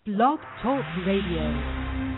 Blog Talk Radio.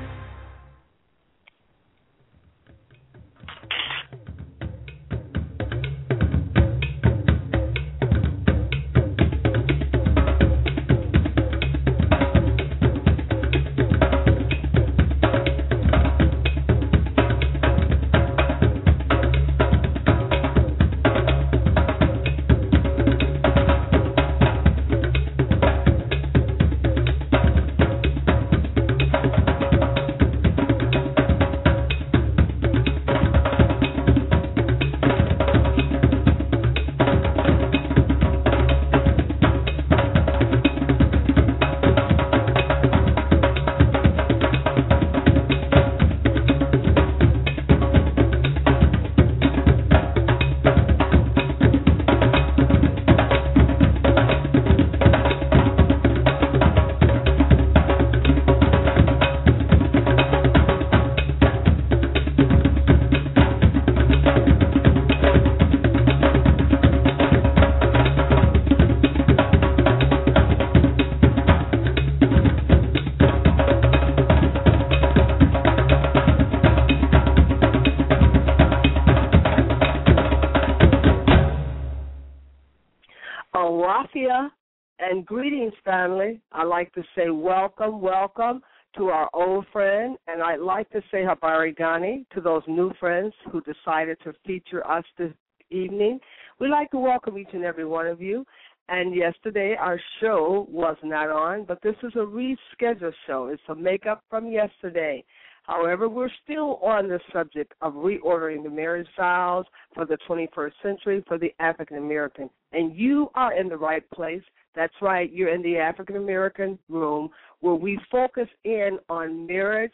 And greetings, family. I'd like to say welcome to our old friend, and I'd like to say Habari Gani to those new friends who decided to feature us this evening. We'd like to welcome each and every one of you. And yesterday our show was not on, but this is a rescheduled show. It's a makeup from yesterday. However, we're still on the subject of reordering the marriage vows for the 21st century for the African American. And you are in the right place. That's right, you're in the African American room where we focus in on marriage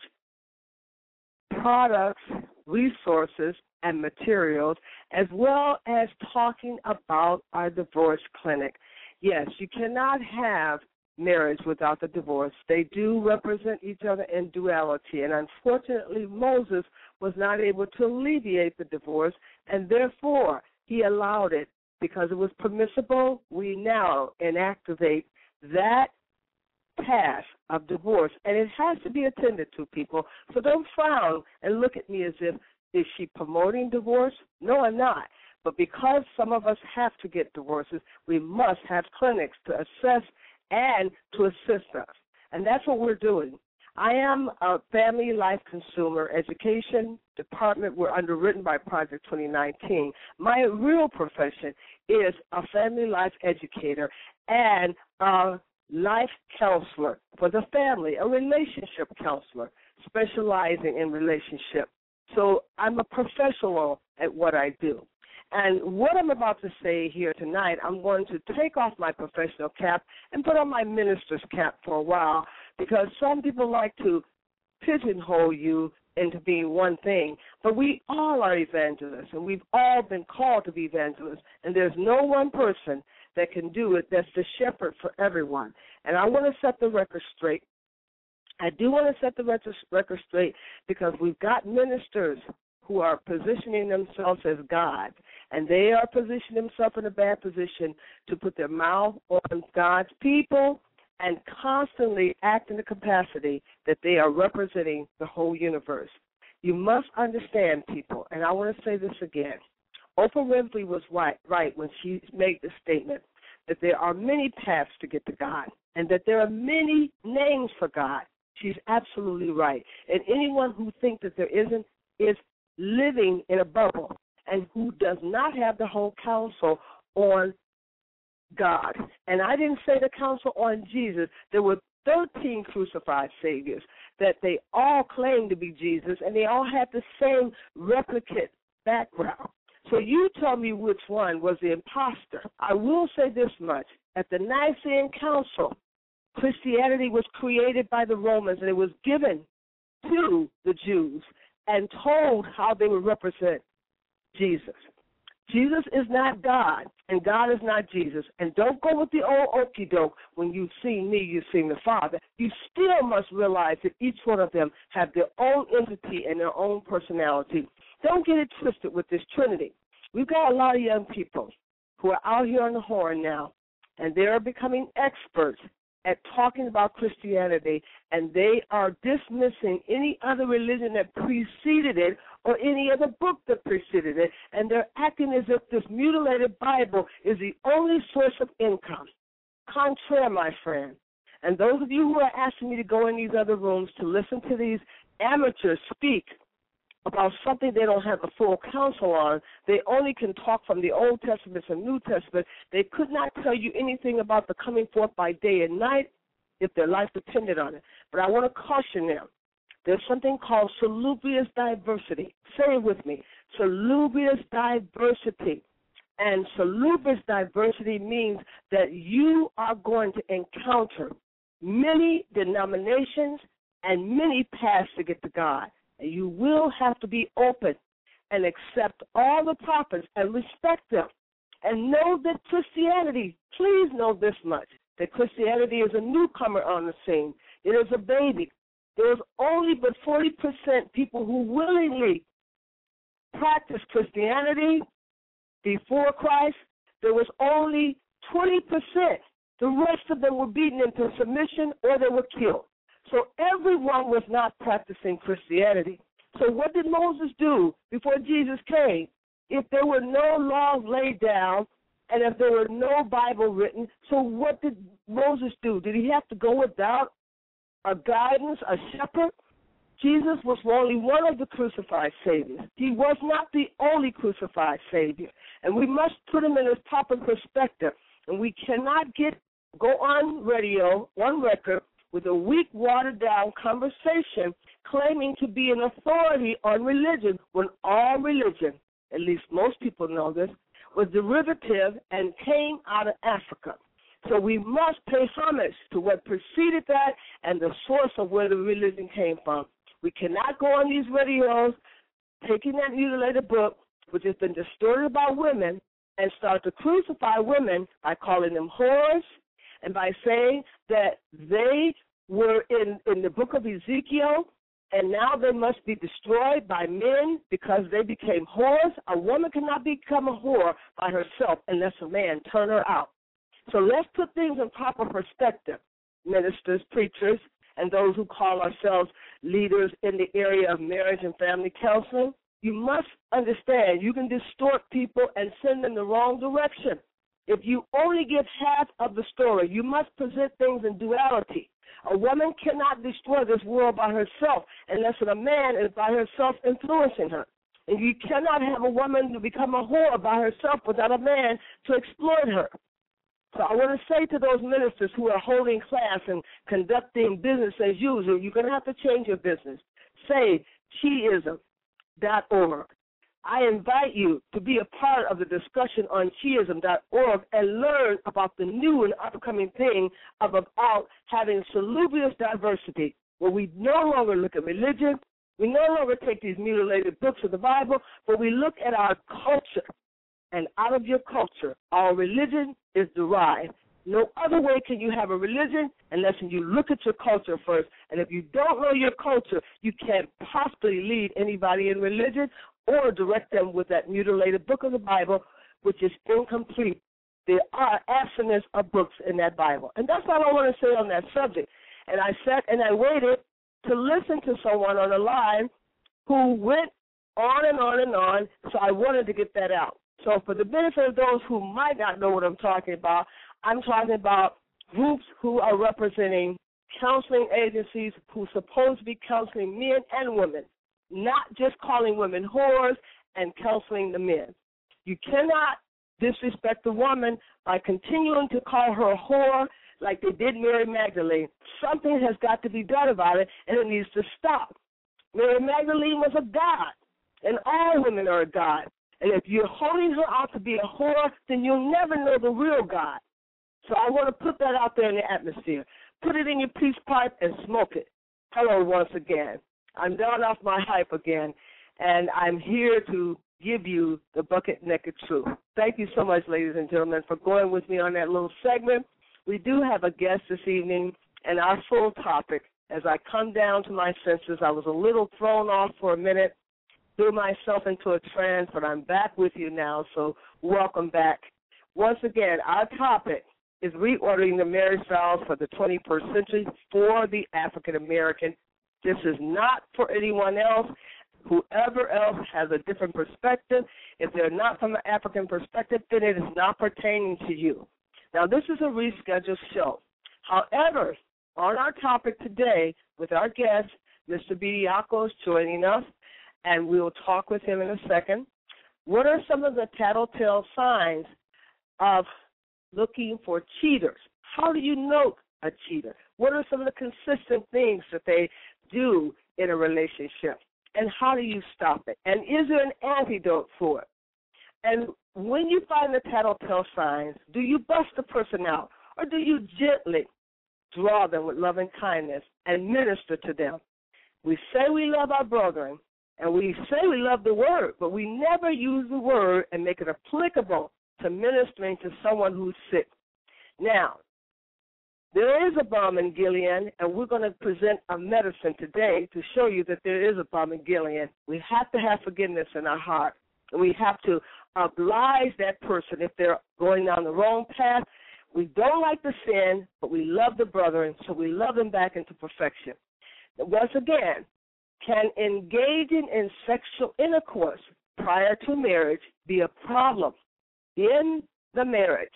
products, resources, and materials, as well as talking about our divorce clinic. Yes, you cannot have marriage without the divorce. They do represent each other in duality, and unfortunately Moses was not able to alleviate the divorce, and therefore he allowed it because it was permissible. We now inactivate that path of divorce, and it has to be attended to, people. So don't frown and look at me as if, is she promoting divorce? No, I'm not. But because some of us have to get divorces, we must have clinics to assess and to assist us. And that's what we're doing. I am a family life consumer education department. We're underwritten by Project 2019. My real profession is a family life educator and a life counselor for the family, a relationship counselor specializing in relationship. So I'm a professional at what I do. And what I'm about to say here tonight, I'm going to take off my professional cap and put on my minister's cap for a while, because some people like to pigeonhole you into being one thing. But we all are evangelists, and we've all been called to be evangelists, and there's no one person that can do it that's the shepherd for everyone. And I want to set the record straight. I do want to set the record straight because we've got ministers who are positioning themselves as God, and they are positioning themselves in a bad position to put their mouth on God's people and constantly act in the capacity that they are representing the whole universe. You must understand, people, and I want to say this again. Oprah Winfrey was right when she made the statement that there are many paths to get to God and that there are many names for God. She's absolutely right. And anyone who thinks that there isn't is living in a bubble and who does not have the whole counsel on God. And I didn't say the counsel on Jesus. There were 13 crucified saviors that they all claimed to be Jesus, and they all had the same replicate background. So you tell me which one was the imposter. I will say this much. At the Nicene Council, Christianity was created by the Romans, and it was given to the Jews and told how they would represent Jesus. Jesus is not God, and God is not Jesus. And don't go with the old okie doke. When you've seen me, you've seen the Father. You still must realize that each one of them have their own entity and their own personality. Don't get it twisted with this Trinity. We've got a lot of young people who are out here on the horn now, and they're becoming experts at talking about Christianity, and they are dismissing any other religion that preceded it or any other book that preceded it, and they're acting as if this mutilated Bible is the only source of income. Contraire, my friend. And those of you who are asking me to go in these other rooms to listen to these amateurs speak about something they don't have a full counsel on, they only can talk from the Old Testament and New Testament. They could not tell you anything about the coming forth by day and night if their life depended on it. But I want to caution them. There's something called salubrious diversity. Say it with me. Salubrious diversity. And salubrious diversity means that you are going to encounter many denominations and many paths to get to God. And you will have to be open and accept all the prophets and respect them. And know that Christianity, please know this much, that Christianity is a newcomer on the scene. It is a baby. There's only but 40% people who willingly practice Christianity before Christ. There was only 20%. The rest of them were beaten into submission or they were killed. So everyone was not practicing Christianity. So what did Moses do before Jesus came? If there were no laws laid down and if there were no Bible written, so what did Moses do? Did he have to go without a guidance, a shepherd? Jesus was only one of the crucified saviors. He was not the only crucified savior. And we must put him in his proper perspective. And we cannot go on radio, on record, with a weak, watered-down conversation claiming to be an authority on religion when all religion, at least most people know this, was derivative and came out of Africa. So we must pay homage to what preceded that and the source of where the religion came from. We cannot go on these radios taking that mutilated book, which has been distorted about women, and start to crucify women by calling them whores and by saying that they were in the book of Ezekiel, and now they must be destroyed by men because they became whores. A woman cannot become a whore by herself unless a man turn her out. So let's put things in proper perspective, ministers, preachers, and those who call ourselves leaders in the area of marriage and family counseling. You must understand you can distort people and send them the wrong direction. If you only give half of the story, you must present things in duality. A woman cannot destroy this world by herself unless a man is by herself influencing her. And you cannot have a woman to become a whore by herself without a man to exploit her. So I want to say to those ministers who are holding class and conducting business as usual, you're going to have to change your business. Say Chiism.org. I invite you to be a part of the discussion on Chiism.org and learn about the new and upcoming thing about having salubrious diversity, where we no longer look at religion, we no longer take these mutilated books of the Bible, but we look at our culture. And out of your culture, our religion is derived. No other way can you have a religion unless you look at your culture first. And if you don't know your culture, you can't possibly lead anybody in religion or direct them with that mutilated book of the Bible, which is incomplete. There are abstinence of books in that Bible. And that's all I want to say on that subject. And I sat and I waited to listen to someone on the line who went on and on and on, so I wanted to get that out. So for the benefit of those who might not know what I'm talking about, I'm talking about groups who are representing counseling agencies who are supposed to be counseling men and women, not just calling women whores and counseling the men. You cannot disrespect the woman by continuing to call her a whore like they did Mary Magdalene. Something has got to be done about it, and it needs to stop. Mary Magdalene was a god, and all women are a god. And if you're holding her out to be a whore, then you'll never know the real God. So I want to put that out there in the atmosphere. Put it in your peace pipe and smoke it. Hello once again. I'm down off my hype again, and I'm here to give you the bucket naked truth. Thank you so much, ladies and gentlemen, for going with me on that little segment. We do have a guest this evening, and our full topic, as I come down to my senses, I was a little thrown off for a minute, threw myself into a trance, but I'm back with you now, so welcome back. Once again, our topic is reordering the marriage vows for the 21st century for the African American. This is not for anyone else. Whoever else has a different perspective, if they're not from the African perspective, then it is not pertaining to you. Now, this is a rescheduled show. However, on our topic today with our guest, Mr. Bediako is joining us, and we will talk with him in a second. What are some of the tattletale signs of looking for cheaters? How do you know a cheater? What are some of the consistent things that they do in a relationship? And how do you stop it? And is there an antidote for it? And when you find the tattletale signs, do you bust the person out, or do you gently draw them with love and kindness and minister to them? We say we love our brethren, and we say we love the word, but we never use the word and make it applicable to ministering to someone who's sick. Now, there is a balm in Gilead, and we're going to present a medicine today to show you that there is a balm in Gilead. We have to have forgiveness in our heart, and we have to oblige that person if they're going down the wrong path. We don't like the sin, but we love the brethren, so we love them back into perfection. Once again, can engaging in sexual intercourse prior to marriage be a problem in the marriage?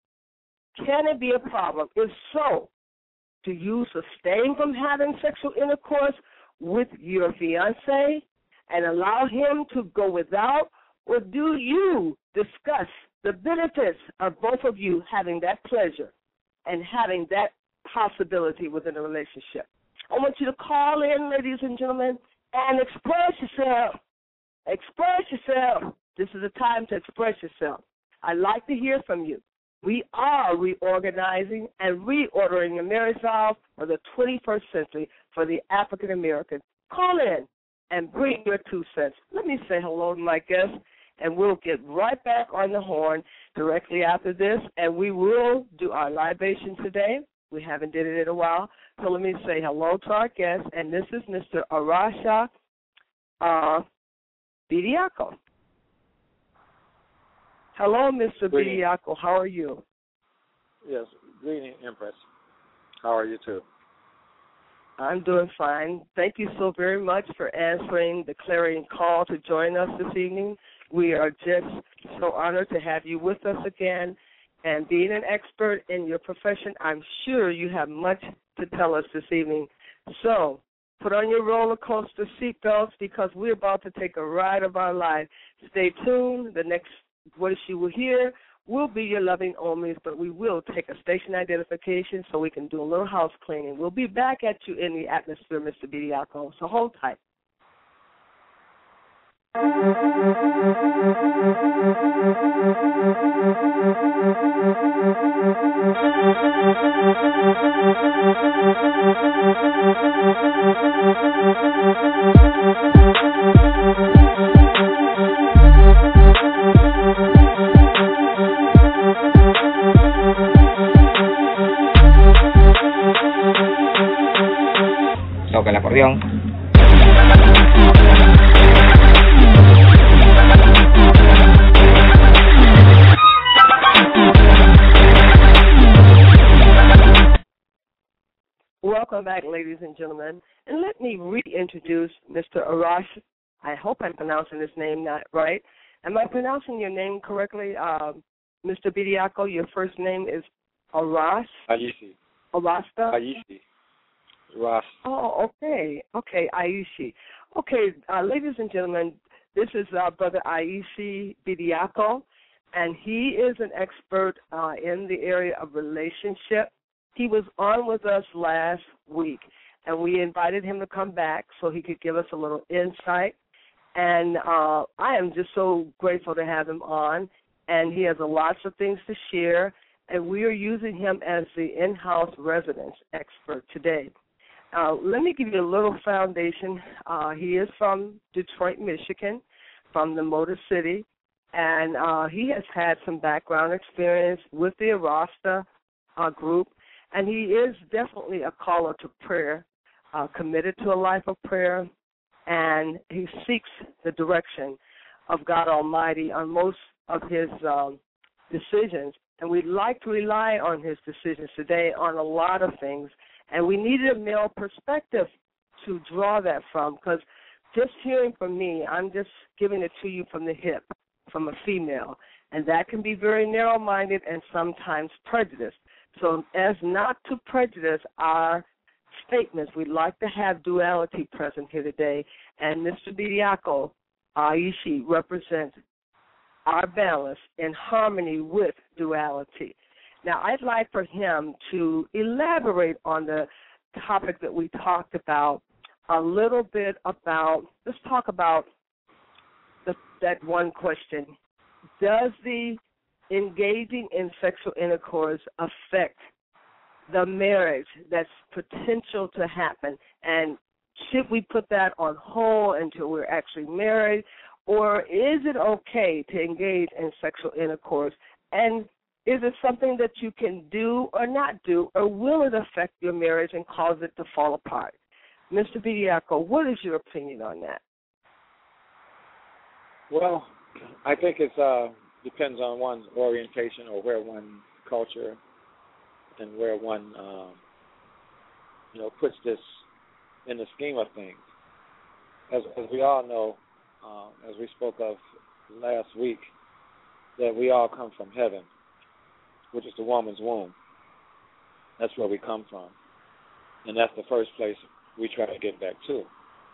Can it be a problem? If so, do you sustain from having sexual intercourse with your fiancé and allow him to go without, or do you discuss the benefits of both of you having that pleasure and having that possibility within a relationship? I want you to call in, ladies and gentlemen, and express yourself. Express yourself. This is a time to express yourself. I'd like to hear from you. We are reorganizing and reordering the marriage vows for the 21st century for the African American. Call in and bring your 2 cents. Let me say hello to my guests, and we'll get right back on the horn directly after this, and we will do our libation today. We haven't did it in a while, so let me say hello to our guest, and this is Mr. Arasha Bediako. Hello, Mr. Bediako. How are you? Yes, greeting, Empress. How are you, too? I'm doing fine. Thank you so very much for answering the clarion call to join us this evening. We are just so honored to have you with us again. And being an expert in your profession, I'm sure you have much to tell us this evening. So put on your roller coaster seatbelts because we're about to take a ride of our life. Stay tuned. The next voice you will hear will be your loving homies, but we will take a station identification so we can do a little house cleaning. We'll be back at you in the atmosphere, Mr. Bediako, so hold tight. Toca el acordeón. Welcome back, ladies and gentlemen. And let me reintroduce Mr. Arash. I hope I'm pronouncing his name not right. Am I pronouncing your name correctly? Mr. Bediako, your first name is Arash? Aishi. Arasta? Aishi. Ras. Oh, okay. Okay, Aishi. Okay, ladies and gentlemen, this is our brother Aishi Bediako, and he is an expert in the area of relationship. He was on with us last week, and we invited him to come back so he could give us a little insight. And I am just so grateful to have him on, and he has lots of things to share, and we are using him as the in-house residence expert today. Let me give you a little foundation. He is from Detroit, Michigan, from the Motor City, and he has had some background experience with the Arasta group, and he is definitely a caller to prayer, committed to a life of prayer, and he seeks the direction of God Almighty on most of his decisions and we'd like to rely on his decisions today on a lot of things, and we needed a male perspective to draw that from, because just hearing from me, I'm just giving it to you from the hip, from a female, and that can be very narrow-minded and sometimes prejudiced. So as not to prejudice our statements, we'd like to have duality present here today, and Mr. Bediako Aishi represents our balance in harmony with duality. Now, I'd like for him to elaborate on the topic that we talked about a little bit about, let's talk about that one question. Does the engaging in sexual intercourse affect the marriage that's potential to happen? And should we put that on hold until we're actually married? Or is it okay to engage in sexual intercourse? And is it something that you can do or not do, or will it affect your marriage and cause it to fall apart? Mr. Bediako, what is your opinion on that? Well, I think it depends on one's orientation or where one culture and where one, puts this in the scheme of things. As we all know, as we spoke of last week, that we all come from heaven, which is the woman's womb. That's where we come from. And that's the first place we try to get back to.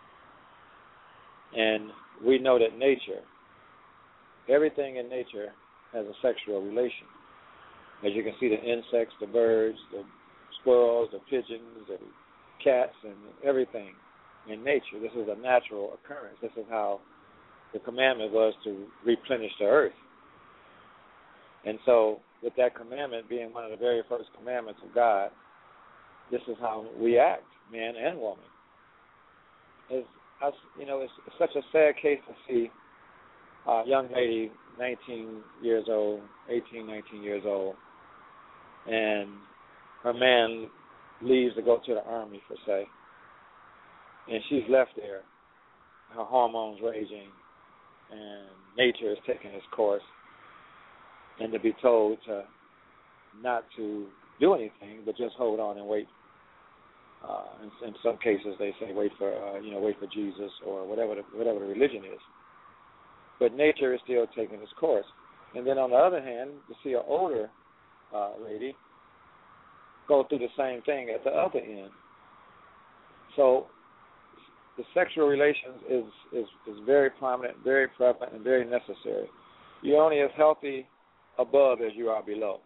And we know that nature, everything in nature has a sexual relation. As you can see, the insects, the birds, the squirrels, the pigeons, the cats, and everything in nature. This is a natural occurrence. This is how the commandment was to replenish the earth. And so with that commandment being one of the very first commandments of God, this is how we act, man and woman. It's such a sad case to see a young lady, 19 years old, 18, 19 years old, and her man leaves to go to the army, per se, and she's left there, her hormones raging, and nature is taking its course, and to be told to not to do anything, but just hold on and wait. In some cases, they say wait for Jesus or whatever the religion is. But nature is still taking its course. And then on the other hand, you see an older lady go through the same thing at the other end. So the sexual relations is very prominent, very prevalent, and very necessary. You're only as healthy above as you are below.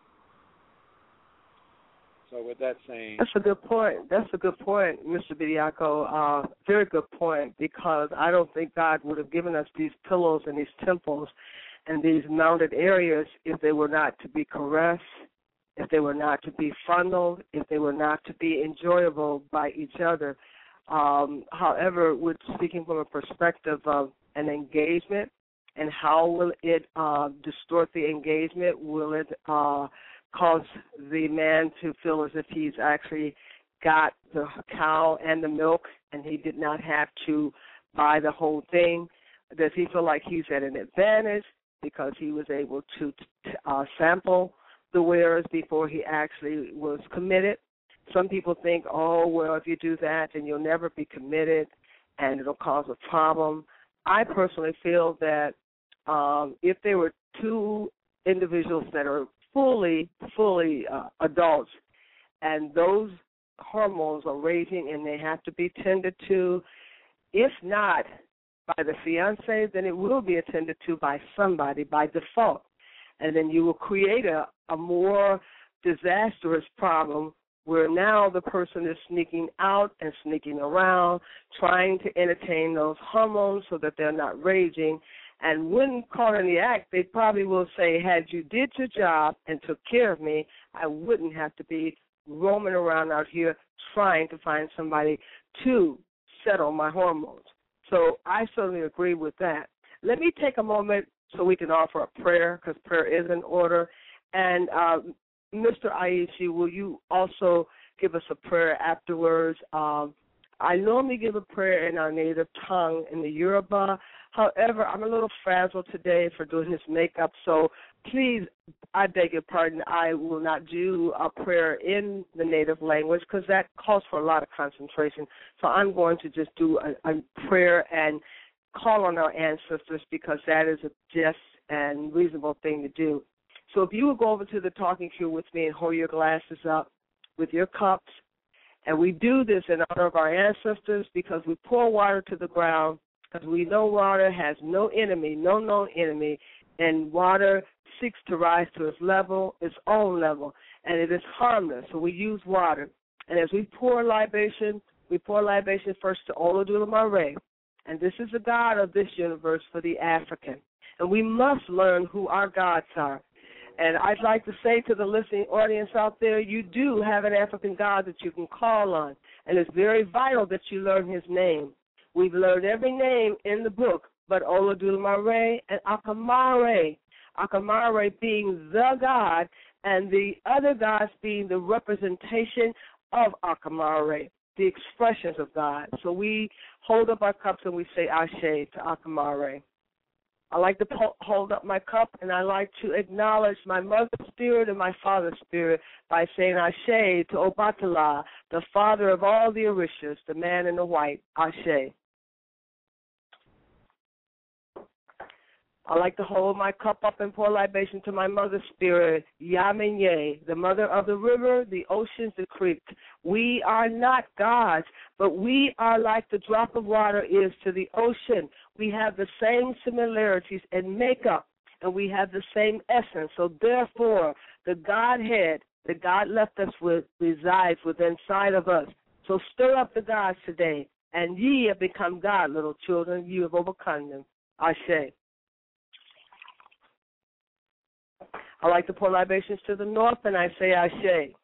So with that saying... That's a good point. Mr. Bediako. Very good point, because I don't think God would have given us these pillows and these temples and these mounted areas if they were not to be caressed, if they were not to be fondled, if they were not to be enjoyable by each other. However, we're speaking from a perspective of an engagement, and how will it distort the engagement? Will it cause the man to feel as if he's actually got the cow and the milk and he did not have to buy the whole thing? Does he feel like he's at an advantage because he was able to sample the wares before he actually was committed? Some people think, oh, well, if you do that, then you'll never be committed and it'll cause a problem. I personally feel that if there were two individuals that are fully adults, and those hormones are raging and they have to be tended to, if not by the fiancé, then it will be attended to by somebody by default. And then you will create a more disastrous problem where now the person is sneaking out and sneaking around, trying to entertain those hormones so that they're not raging. And when caught in the act, they probably will say, had you did your job and took care of me, I wouldn't have to be roaming around out here trying to find somebody to settle my hormones. So I certainly agree with that. Let me take a moment so we can offer a prayer, because prayer is in order. And Mr. Aishi, will you also give us a prayer afterwards? I normally give a prayer in our native tongue, in the Yoruba. However, I'm a little frazzled today for doing this makeup, so please, I beg your pardon, I will not do a prayer in the native language because that calls for a lot of concentration. So I'm going to just do a prayer and call on our ancestors because that is a just and reasonable thing to do. So if you would go over to the talking cue with me and hold your glasses up with your cups, and we do this in honor of our ancestors because we pour water to the ground because we know water has no enemy, no known enemy, and water seeks to rise to its own level, and it is harmless. So we use water. And as we pour libation first to Olodumare, and this is the God of this universe for the African. And we must learn who our gods are. And I'd like to say to the listening audience out there, you do have an African God that you can call on, and it's very vital that you learn his name. We've learned every name in the book, but Olodumare and Akamare. Akamare being the God, and the other gods being the representation of Akamare, the expressions of God. So we hold up our cups and we say Ashe to Akamare. I like to hold up my cup, and I like to acknowledge my mother's spirit and my father's spirit by saying Ashe to Obatala, the father of all the Orishas, the man in the white, Ashe. I like to hold my cup up and pour libation to my mother's spirit, Yamenye, the mother of the river, the oceans, the creek. We are not gods, but we are like the drop of water is to the ocean. We have the same similarities in makeup, and we have the same essence. So therefore, the Godhead that God left us with resides within inside of us. So stir up the gods today, and ye have become God, little children. You have overcome them. Ashe. I like to pour libations to the north, and I say Ashe.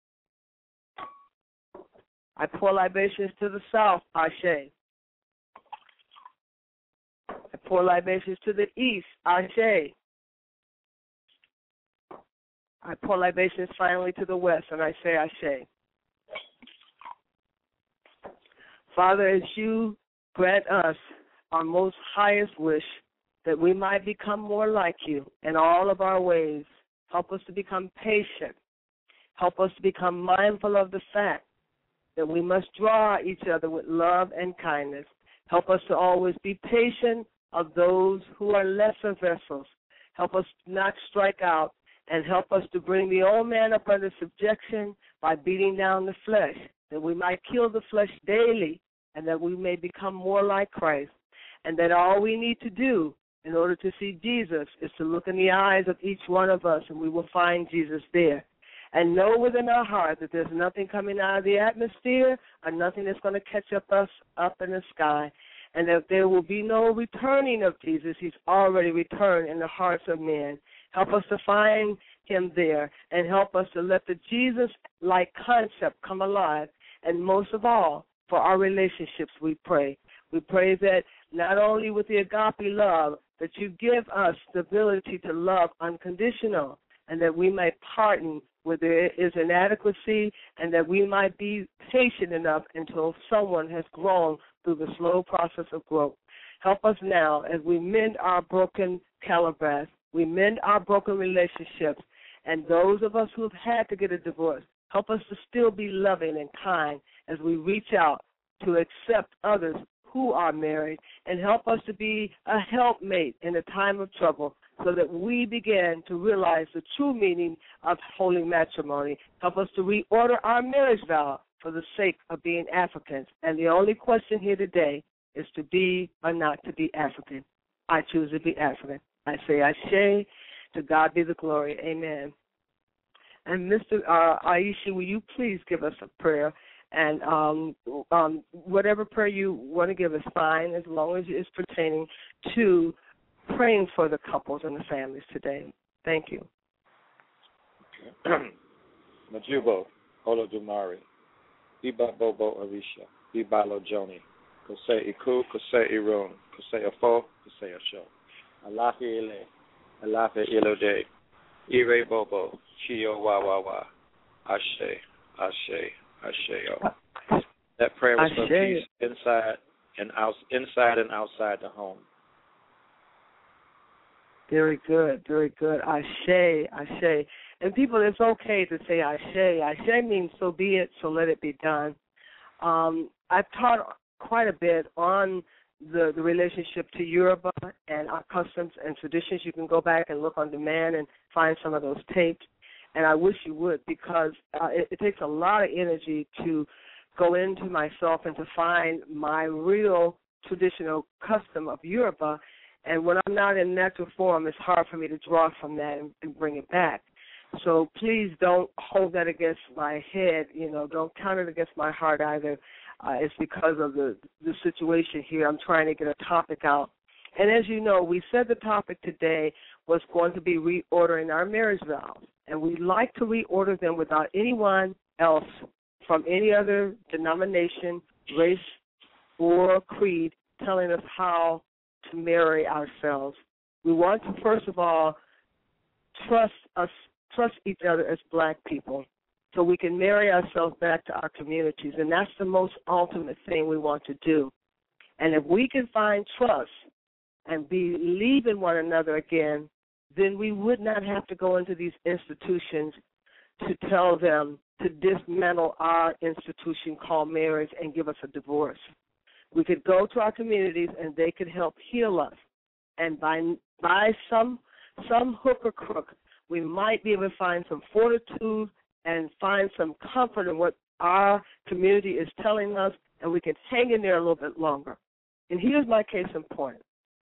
I pour libations to the south, Ashe. I pour libations to the east, Ashe. I pour libations finally to the west, and I say Ashe. Father, as you grant us our most highest wish, that we might become more like you in all of our ways. Help us to become patient. Help us to become mindful of the fact that we must draw each other with love and kindness. Help us to always be patient of those who are lesser vessels. Help us not strike out, and help us to bring the old man up under subjection by beating down the flesh, that we might kill the flesh daily, and that we may become more like Christ, and that all we need to do in order to see Jesus is to look in the eyes of each one of us, and we will find Jesus there. And know within our heart that there's nothing coming out of the atmosphere or nothing that's going to catch us up in the sky, and that there will be no returning of Jesus. He's already returned in the hearts of men. Help us to find him there, and help us to let the Jesus-like concept come alive. And most of all, for our relationships, we pray. We pray that not only with the agape love, that you give us the ability to love unconditional, and that we may pardon where there is inadequacy, and that we might be patient enough until someone has grown through the slow process of growth. Help us now as we mend our broken calabash, we mend our broken relationships, and those of us who have had to get a divorce, help us to still be loving and kind as we reach out to accept others who are married, and help us to be a helpmate in a time of trouble so that we begin to realize the true meaning of holy matrimony. Help us to reorder our marriage vow for the sake of being Africans. And the only question here today is to be or not to be African. I choose to be African. I say Ashe, to God be the glory. Amen. And Mr. Aisha, will you please give us a prayer? And whatever prayer you want to give is fine, as long as it's pertaining to praying for the couples and the families today. Thank you. Majubo, Olodumare, Iba Bobo Arisha, Ibalo Joni, Kose Iku, Kose Irun, Kose Afo, Kose Asho, Alafe Ilode, Ire Bobo, Chio Wawawa, Ashe, Ashe. Ashe. That prayer was for peace inside and outside the home. Very good, very good. Ashe, ashe. And people, it's okay to say ashe. Ashe means so be it, so let it be done. I've taught quite a bit on the relationship to Yoruba and our customs and traditions. You can go back and look on demand and find some of those tapes. And I wish you would, because it takes a lot of energy to go into myself and to find my real traditional custom of Yoruba. And when I'm not in natural form, it's hard for me to draw from that and bring it back. So please don't hold that against my head. Don't count it against my heart either. It's because of the situation here. I'm trying to get a topic out. And as you know, we said the topic today was going to be reordering our marriage vows. And we like to reorder them without anyone else from any other denomination, race, or creed telling us how to marry ourselves. We want to, first of all, trust each other as black people so we can marry ourselves back to our communities. And that's the most ultimate thing we want to do. And if we can find trust and believe in one another again, then we would not have to go into these institutions to tell them to dismantle our institution called marriage and give us a divorce. We could go to our communities and they could help heal us. And by some hook or crook, we might be able to find some fortitude and find some comfort in what our community is telling us, and we can hang in there a little bit longer. And here's my case in point.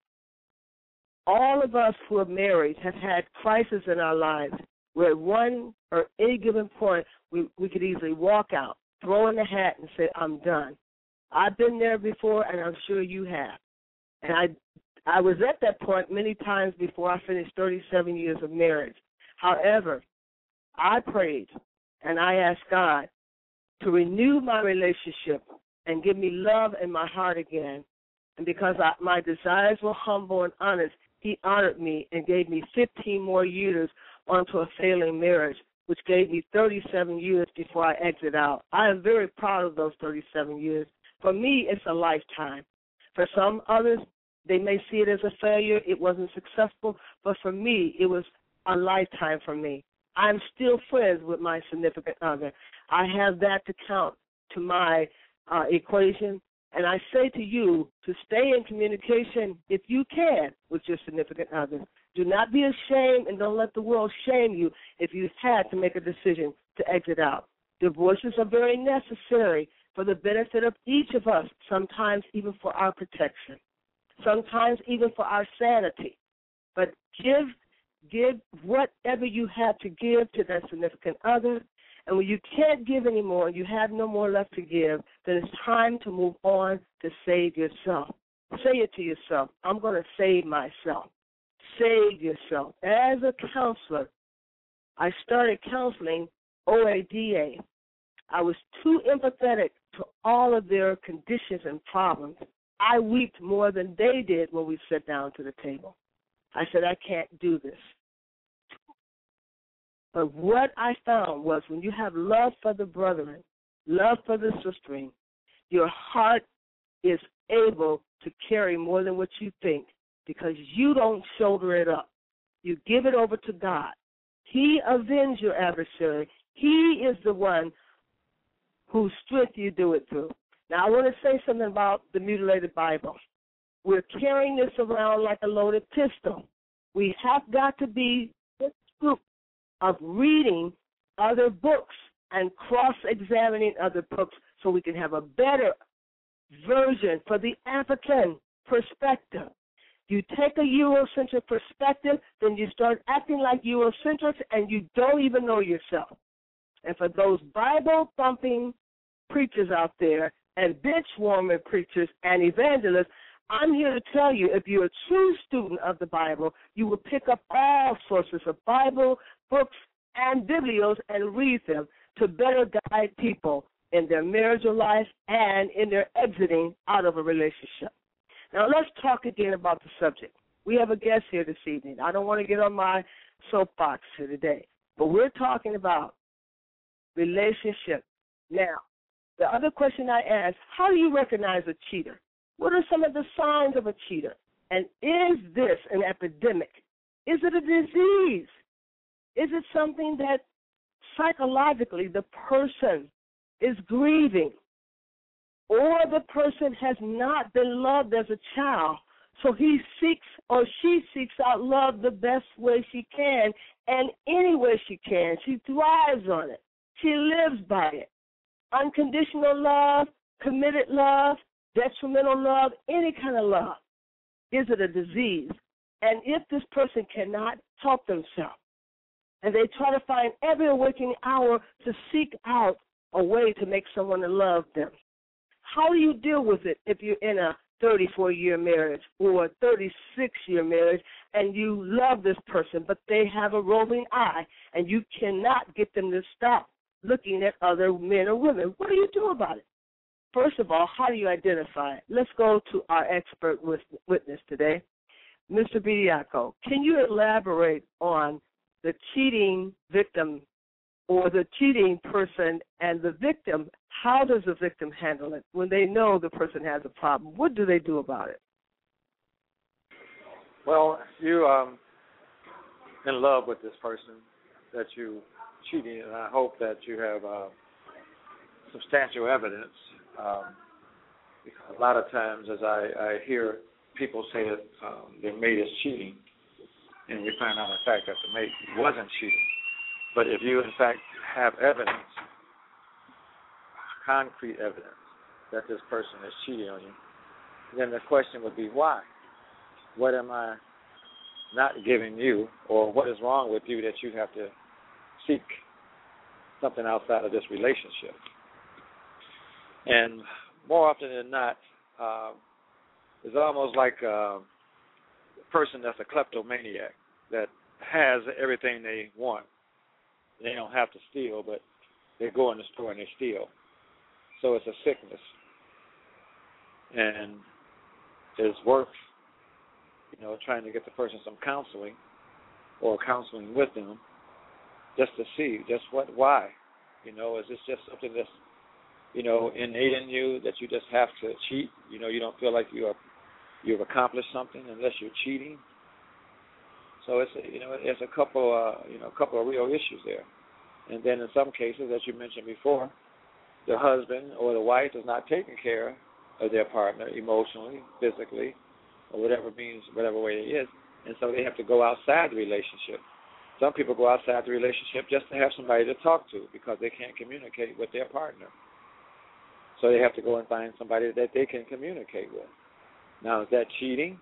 All of us who are married have had crises in our lives where at one or any given point we could easily walk out, throw in the hat, and say, I'm done. I've been there before, and I'm sure you have. And I was at that point many times before I finished 37 years of marriage. However, I prayed, and I asked God to renew my relationship and give me love in my heart again. And because my desires were humble and honest, He honored me and gave me 15 more years onto a failing marriage, which gave me 37 years before I exit out. I am very proud of those 37 years. For me, it's a lifetime. For some others, they may see it as a failure. It wasn't successful. But for me, it was a lifetime for me. I'm still friends with my significant other. I have that to count to my equation. And I say to you to stay in communication, if you can, with your significant other. Do not be ashamed, and don't let the world shame you if you had to make a decision to exit out. Divorces are very necessary for the benefit of each of us, sometimes even for our protection, sometimes even for our sanity. But give whatever you have to give to that significant other. And when you can't give anymore, you have no more left to give, then it's time to move on to save yourself. Say it to yourself. I'm going to save myself. Save yourself. As a counselor, I started counseling OADA. I was too empathetic to all of their conditions and problems. I wept more than they did when we sat down to the table. I said, I can't do this. But what I found was when you have love for the brethren, love for the sistering, your heart is able to carry more than what you think because you don't shoulder it up. You give it over to God. He avenge your adversary. He is the one whose strength you do it through. Now, I want to say something about the mutilated Bible. We're carrying this around like a loaded pistol. We have got to be this group of reading other books and cross-examining other books so we can have a better version for the African perspective. You take a Eurocentric perspective, then you start acting like Eurocentrics, and you don't even know yourself. And for those Bible-thumping preachers out there and bench-warming preachers and evangelists, I'm here to tell you, if you're a true student of the Bible, you will pick up all sources of Bible, books, and biblios and read them to better guide people in their marital life and in their exiting out of a relationship. Now, let's talk again about the subject. We have a guest here this evening. I don't want to get on my soapbox here today, but we're talking about relationship. Now, the other question I asked, how do you recognize a cheater? What are some of the signs of a cheater? And is this an epidemic Is it a disease? Is it something that psychologically the person is grieving, or the person has not been loved as a child, so he seeks or she seeks out love the best way she can, and any way she can. She thrives on it. She lives by it. Unconditional love, committed love, detrimental love, any kind of love. Is it a disease? And if this person cannot help themselves, and they try to find every awakening hour to seek out a way to make someone love them, how do you deal with it if you're in a 34-year marriage or a 36-year marriage and you love this person, but they have a roving eye and you cannot get them to stop looking at other men or women? What do you do about it? First of all, how do you identify it? Let's go to our expert witness today, Mr. Bediako. Can you elaborate on the cheating victim or the cheating person and the victim? How does the victim handle it when they know the person has a problem? What do they do about it? Well, you in love with this person that you cheating, and I hope that you have substantial evidence. Because a lot of times, as I hear people say that their mate is cheating, and we find out in fact that the mate wasn't cheating. But if you in fact have evidence, concrete evidence, that this person is cheating on you, then the question would be why? What am I not giving you, or what is wrong with you that you have to seek something outside of this relationship? And more often than not, it's almost like a person that's a kleptomaniac that has everything they want. They don't have to steal, but they go in the store and they steal. So it's a sickness. And it's worth, trying to get the person some counseling or counseling with them just to see why. Is this just something that's, innate in you that you just have to cheat? You don't feel like you've accomplished something unless you're cheating. So it's a couple of real issues there. And then in some cases, as you mentioned before, the husband or the wife is not taking care of their partner emotionally, physically, or whatever way it is, and so they have to go outside the relationship. Some people go outside the relationship just to have somebody to talk to because they can't communicate with their partner. So they have to go and find somebody that they can communicate with. Now, is that cheating?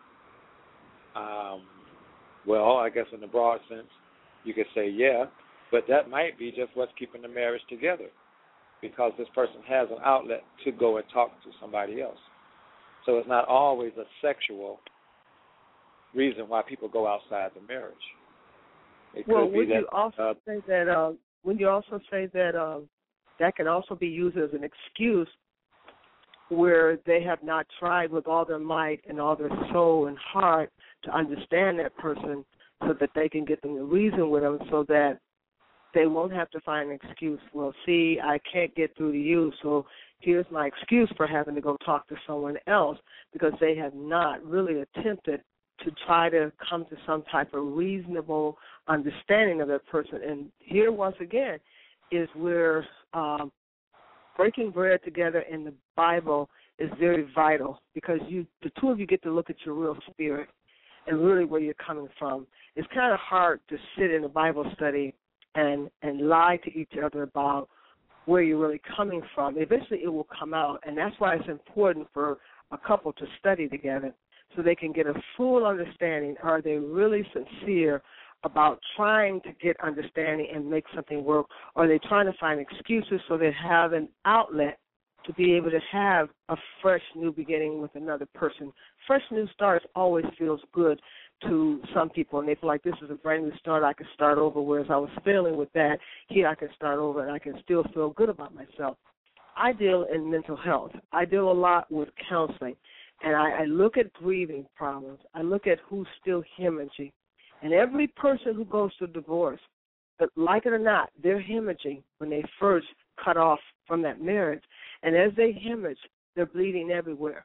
Well, I guess in the broad sense, you could say yeah, but that might be just what's keeping the marriage together, because this person has an outlet to go and talk to somebody else. So it's not always a sexual reason why people go outside the marriage. It could be that, would you also say that that can also be used as an excuse where they have not tried with all their might and all their soul and heart to understand that person so that they can get them to reason with them so that they won't have to find an excuse. Well, see, I can't get through to you, so here's my excuse for having to go talk to someone else, because they have not really attempted to try to come to some type of reasonable understanding of that person. And here, once again, is where breaking bread together in the Bible is very vital, because the two of you get to look at your real spirit and really where you're coming from. It's kind of hard to sit in a Bible study and lie to each other about where you're really coming from. Eventually it will come out, and that's why it's important for a couple to study together so they can get a full understanding. Are they really sincere about trying to get understanding and make something work? Or are they trying to find excuses so they have an outlet to be able to have a fresh new beginning with another person? Fresh new starts always feels good to some people, and they feel like this is a brand new start. I can start over, whereas I was failing with that. Here I can start over, and I can still feel good about myself. I deal in mental health. I deal a lot with counseling, and I look at grieving problems. I look at who's still hemorrhaging. And every person who goes through divorce, but like it or not, they're hemorrhaging when they first cut off from that marriage. And as they hemorrhage, they're bleeding everywhere.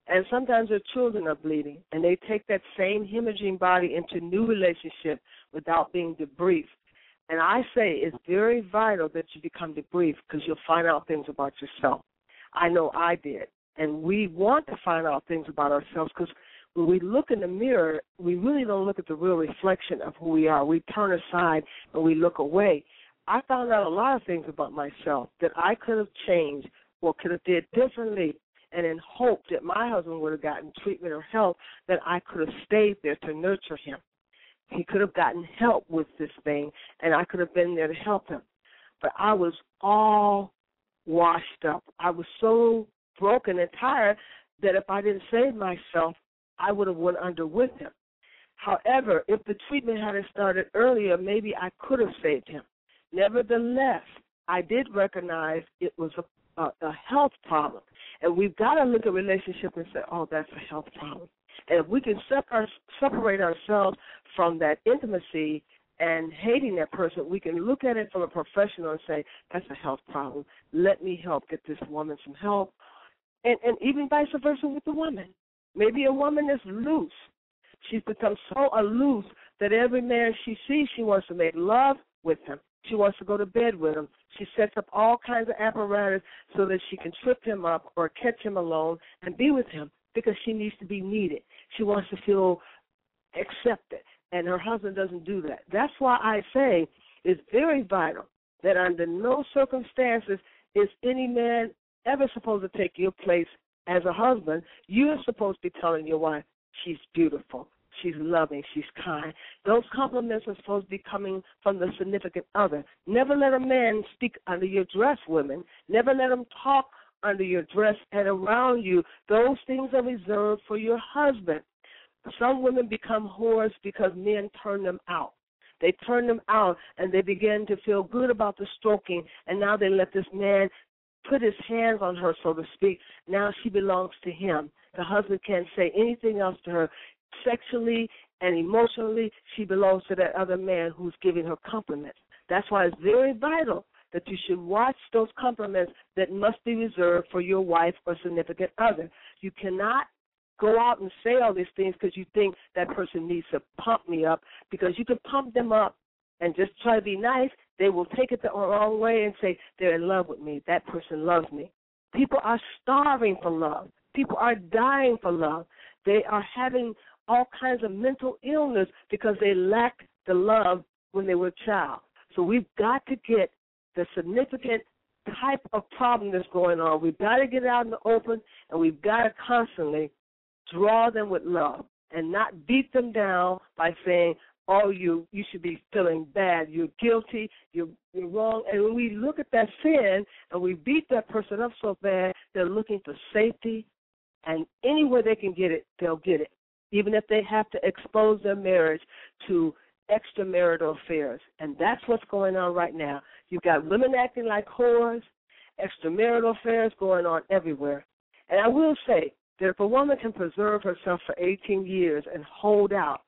And sometimes their children are bleeding, and they take that same hemorrhaging body into new relationship without being debriefed. And I say it's very vital that you become debriefed because you'll find out things about yourself. I know I did. And we want to find out things about ourselves because when we look in the mirror, we really don't look at the real reflection of who we are. We turn aside and we look away. I found out a lot of things about myself that I could have changed or could have did differently, and in hope that my husband would have gotten treatment or help, that I could have stayed there to nurture him. He could have gotten help with this thing, and I could have been there to help him. But I was all washed up. I was so broken and tired that if I didn't save myself, I would have went under with him. However, if the treatment had started earlier, maybe I could have saved him. Nevertheless, I did recognize it was a health problem. And we've got to look at relationship and say, oh, that's a health problem. And if we can separate ourselves from that intimacy and hating that person, we can look at it from a professional and say, that's a health problem. Let me help get this woman some help. And even vice versa with the woman. Maybe a woman is loose. She's become so aloof that every man she sees, she wants to make love with him. She wants to go to bed with him. She sets up all kinds of apparatus so that she can trip him up or catch him alone and be with him because she needs to be needed. She wants to feel accepted, and her husband doesn't do that. That's why I say it's very vital that under no circumstances is any man ever supposed to take your place as a husband. You're supposed to be telling your wife, she's beautiful, she's loving, she's kind. Those compliments are supposed to be coming from the significant other. Never let a man speak under your dress, women. Never let him talk under your dress and around you. Those things are reserved for your husband. Some women become whores because men turn them out. They turn them out, and they begin to feel good about the stroking, and now they let this man put his hands on her, so to speak. Now she belongs to him. The husband can't say anything else to her. Sexually and emotionally, she belongs to that other man who's giving her compliments. That's why it's very vital that you should watch those compliments that must be reserved for your wife or significant other. You cannot go out and say all these things because you think that person needs to pump me up, because you can pump them up and just try to be nice. They will take it the wrong way and say they're in love with me. That person loves me. People are starving for love. People are dying for love. They are having all kinds of mental illness because they lacked the love when they were a child. So we've got to get the significant type of problem that's going on. We've got to get out in the open, and we've got to constantly draw them with love and not beat them down by saying, oh, you should be feeling bad, you're guilty, you're wrong. And when we look at that sin and we beat that person up so bad, they're looking for safety, and anywhere they can get it, they'll get it, even if they have to expose their marriage to extramarital affairs. And that's what's going on right now. You've got women acting like whores, extramarital affairs going on everywhere. And I will say that if a woman can preserve herself for 18 years and hold out,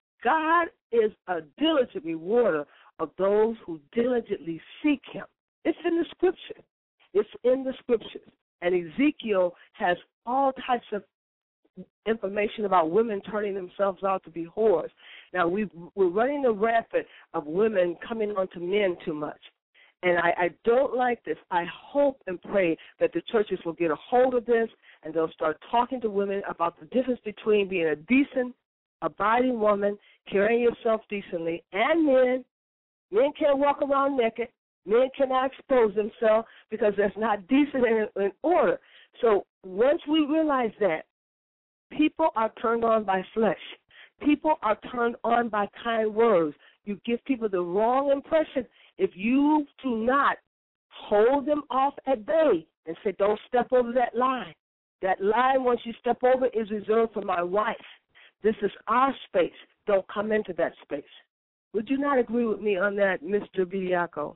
God is a diligent rewarder of those who diligently seek him. It's in the scripture. It's in the scriptures. And Ezekiel has all types of information about women turning themselves out to be whores. Now, we're running the rampant of women coming on to men too much. And I don't like this. I hope and pray that the churches will get a hold of this and they'll start talking to women about the difference between being a decent, abiding woman, carrying yourself decently, and men. Men can't walk around naked. Men cannot expose themselves because that's not decent and in order. So once we realize that, people are turned on by flesh. People are turned on by kind words. You give people the wrong impression if you do not hold them off at bay and say, don't step over that line. That line, once you step over, is reserved for my wife. This is our space. Don't come into that space. Would you not agree with me on that, Mr. Bediako?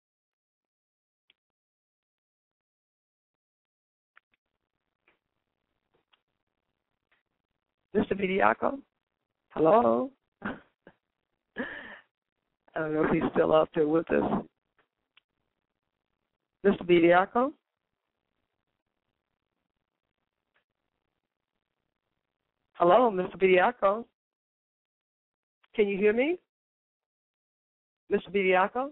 Mr. Bediako? Hello? I don't know if he's still out there with us. Mr. Bediako? Hello, Mr. Bidiaco. Can you hear me? Mr. Bidiaco?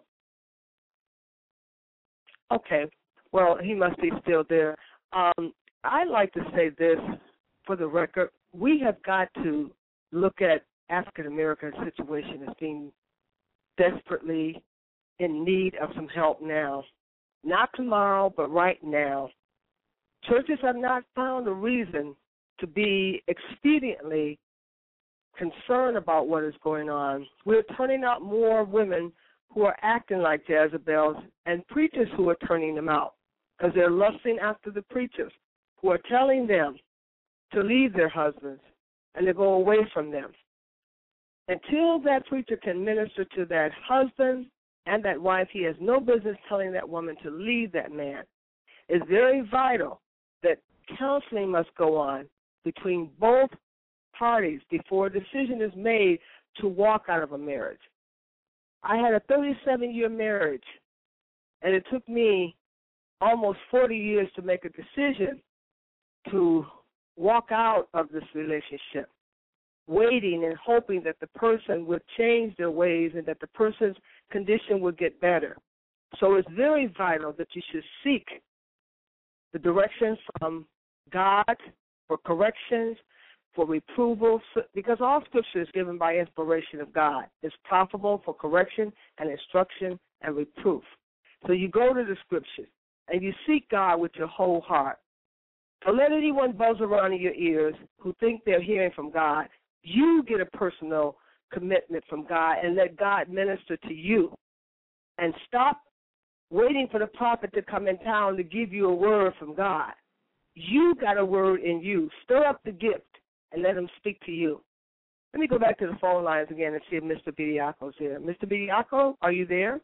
Okay. Well, he must be still there. I'd like to say this for the record. We have got to look at African American situation as being desperately in need of some help now. Not tomorrow, but right now. Churches have not found a reason to be expediently concerned about what is going on. We're turning out more women who are acting like Jezebels and preachers who are turning them out because they're lusting after the preachers who are telling them to leave their husbands and to go away from them. Until that preacher can minister to that husband and that wife, he has no business telling that woman to leave that man. It's very vital that counseling must go on between both parties before a decision is made to walk out of a marriage. I had a 37-year marriage, and it took me almost 40 years to make a decision to walk out of this relationship, waiting and hoping that the person would change their ways and that the person's condition would get better. So it's very vital that you should seek the direction from God for corrections, for reproval, because all Scripture is given by inspiration of God. It's profitable for correction and instruction and reproof. So you go to the Scriptures and you seek God with your whole heart. Don't let anyone buzz around in your ears who think they're hearing from God. You get a personal commitment from God and let God minister to you. And stop waiting for the prophet to come in town to give you a word from God. You got a word in you. Stir up the gift and let him speak to you. Let me go back to the phone lines again and see if Mr. Bidiaco's here. Mr. Bidiaco, are you there?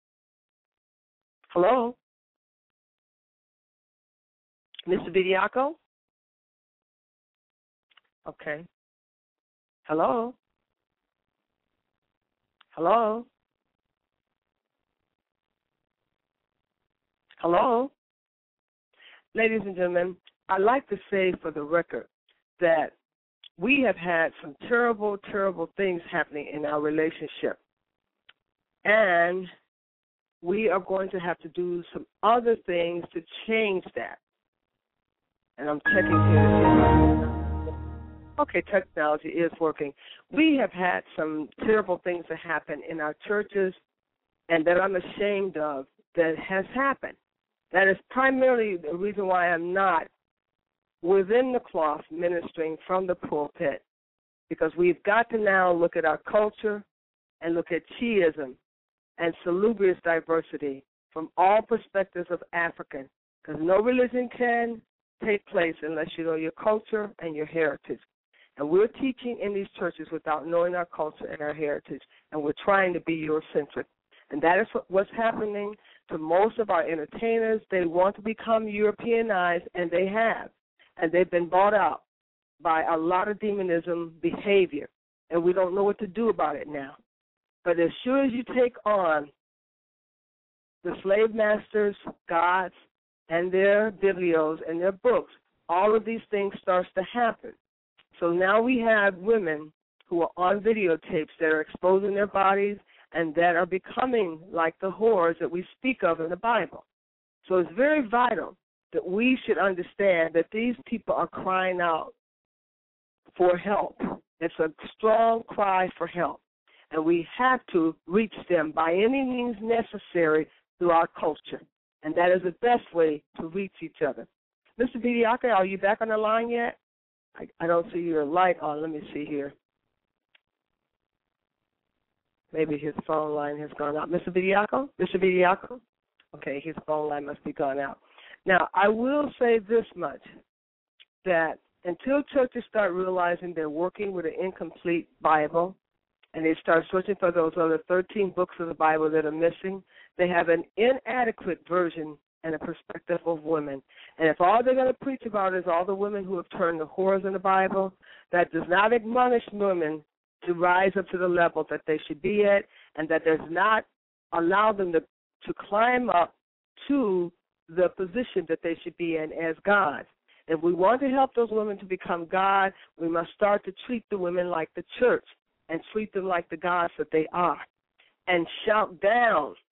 Hello? Mr. Bidiaco? Okay. Hello? Hello? Hello? Ladies and gentlemen, I'd like to say for the record that we have had some terrible, terrible things happening in our relationship. And we are going to have to do some other things to change that. And I'm checking here. Okay, technology is working. We have had some terrible things that happen in our churches and that I'm ashamed of that has happened. That is primarily the reason why I'm not within the cloth ministering from the pulpit, because we've got to now look at our culture and look at chiism and salubrious diversity from all perspectives of African, because no religion can take place unless you know your culture and your heritage. And we're teaching in these churches without knowing our culture and our heritage, and we're trying to be Eurocentric. And that is what's happening to most of our entertainers. They want to become Europeanized, and they have. And they've been bought out by a lot of demonism behavior, and we don't know what to do about it now. But as sure as you take on the slave masters, gods, and their biblios and their books, all of these things starts to happen. So now we have women who are on videotapes that are exposing their bodies and that are becoming like the whores that we speak of in the Bible. So it's very vital that we should understand that these people are crying out for help. It's a strong cry for help, and we have to reach them by any means necessary through our culture, and that is the best way to reach each other. Mr. Bidiaco, are you back on the line yet? I don't see your light on. Let me see here. Maybe his phone line has gone out. Mr. Bidiaco? Mr. Bidiaco? Okay, his phone line must be gone out. Now, I will say this much, that until churches start realizing they're working with an incomplete Bible and they start searching for those other 13 books of the Bible that are missing, they have an inadequate version and a perspective of women. And if all they're going to preach about is all the women who have turned the whores in the Bible, that does not admonish women to rise up to the level that they should be at, and that does not allow them to climb up to the position that they should be in as gods. If we want to help those women to become God, we must start to treat the women like the church and treat them like the gods that they are, and shout down